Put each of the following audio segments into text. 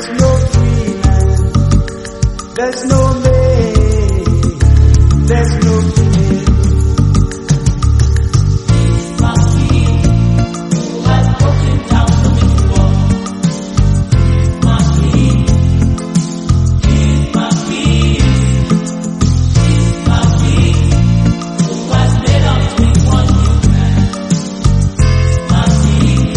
There's no dreaming, there's no maid, there's no dreaming. My feet who has broken down the middle wall. My feet, my feet, my feet who has made up with one new man. My feet,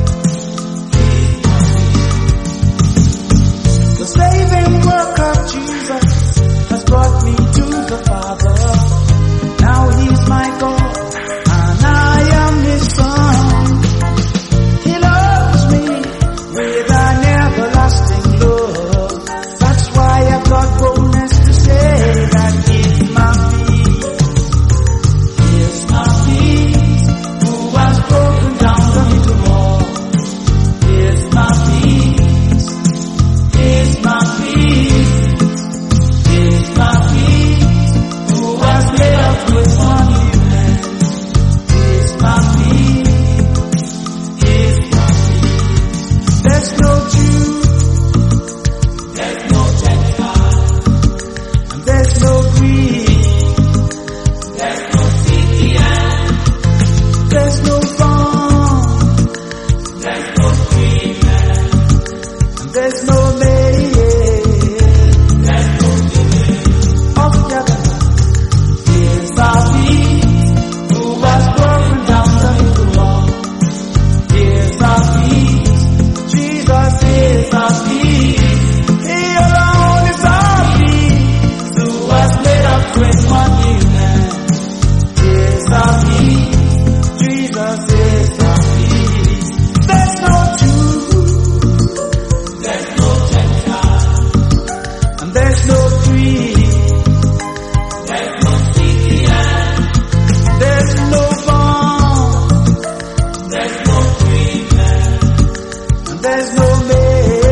The saving work of Jesus has brought me to the Father. Now He's my God and I am His son. He loves me with an everlasting love. That's why I've got boldness to say that He's my peace. here's my feet who has broken down the middle wall. Here's my feet, here's my feet, here's my feet who has made up with one new man. Here's my feet, here's my feet. There's no Jew There's no Gentile, and there's no Greek. there's no Scythian, There's no bond, there's no free man, and there's no maid. there's no demon. Altogether, Here's my feet who has broken down the middle wall. Here's my feet, Jesus is here's my feet, He alone is our peace. who has made up with one new man. Here's my feet, Jesus is our peace. There's no Jew there's no Gentile, and there's no Greek. there's no Scythian, There's no bond, there's no free man, and there's no maid.